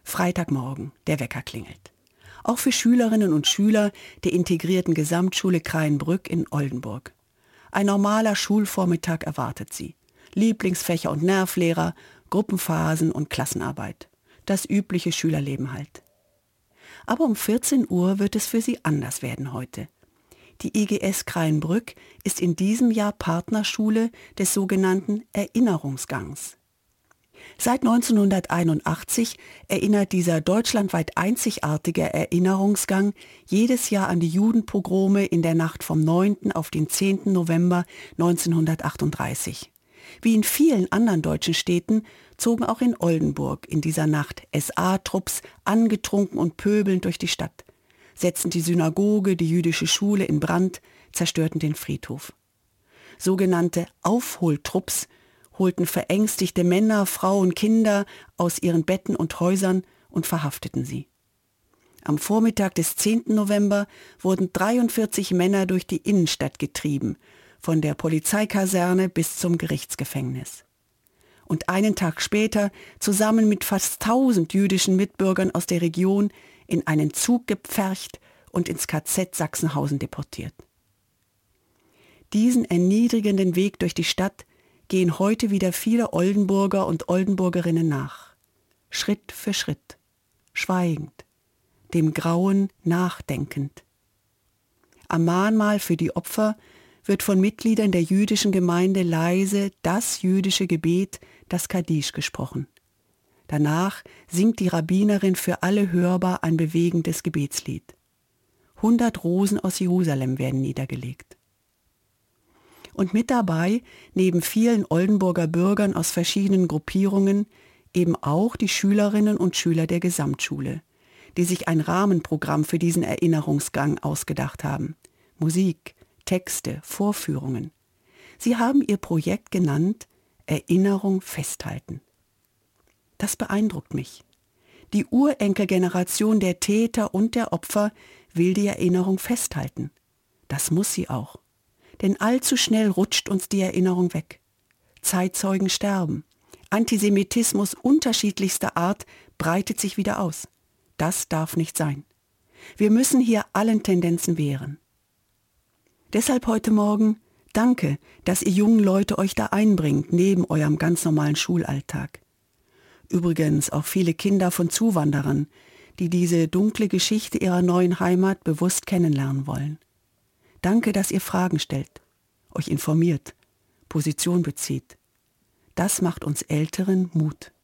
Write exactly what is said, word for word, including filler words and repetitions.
Freitagmorgen, der Wecker klingelt. Auch für Schülerinnen und Schüler der integrierten Gesamtschule Krayenbrück in Oldenburg. Ein normaler Schulvormittag erwartet sie. Lieblingsfächer und Nervlehrer, Gruppenphasen und Klassenarbeit. Das übliche Schülerleben halt. Aber um vierzehn Uhr wird es für sie anders werden heute. Die I G S Krayenbrück ist in diesem Jahr Partnerschule des sogenannten Erinnerungsgangs. Seit neunzehnhunderteinundachtzig erinnert dieser deutschlandweit einzigartige Erinnerungsgang jedes Jahr an die Judenpogrome in der Nacht vom neunten auf den zehnten November neunzehnhundertachtunddreißig. Wie in vielen anderen deutschen Städten zogen auch in Oldenburg in dieser Nacht S A-Trupps angetrunken und pöbelnd durch die Stadt, setzten die Synagoge, die jüdische Schule in Brand, zerstörten den Friedhof. Sogenannte Aufholtrupps holten verängstigte Männer, Frauen, Kinder aus ihren Betten und Häusern und verhafteten sie. Am Vormittag des zehnten November wurden dreiundvierzig Männer durch die Innenstadt getrieben, von der Polizeikaserne bis zum Gerichtsgefängnis. Und einen Tag später, zusammen mit fast tausend jüdischen Mitbürgern aus der Region, in einen Zug gepfercht und ins K Z Sachsenhausen deportiert. Diesen erniedrigenden Weg durch die Stadt gehen heute wieder viele Oldenburger und Oldenburgerinnen nach. Schritt für Schritt, schweigend, dem Grauen nachdenkend. Am Mahnmal für die Opfer wird von Mitgliedern der jüdischen Gemeinde leise das jüdische Gebet, das Kaddisch, gesprochen. Danach singt die Rabbinerin für alle hörbar ein bewegendes Gebetslied. Hundert Rosen aus Jerusalem werden niedergelegt. Und mit dabei, neben vielen Oldenburger Bürgern aus verschiedenen Gruppierungen, eben auch die Schülerinnen und Schüler der Gesamtschule, die sich ein Rahmenprogramm für diesen Erinnerungsgang ausgedacht haben. Musik, Texte, Vorführungen. Sie haben ihr Projekt genannt Erinnerung festhalten. Das beeindruckt mich. Die Urenkelgeneration der Täter und der Opfer will die Erinnerung festhalten. Das muss sie auch. Denn allzu schnell rutscht uns die Erinnerung weg. Zeitzeugen sterben. Antisemitismus unterschiedlichster Art breitet sich wieder aus. Das darf nicht sein. Wir müssen hier allen Tendenzen wehren. Deshalb heute Morgen danke, dass ihr jungen Leute euch da einbringt, neben eurem ganz normalen Schulalltag. Übrigens auch viele Kinder von Zuwanderern, die diese dunkle Geschichte ihrer neuen Heimat bewusst kennenlernen wollen. Danke, dass ihr Fragen stellt, euch informiert, Position bezieht. Das macht uns Älteren Mut.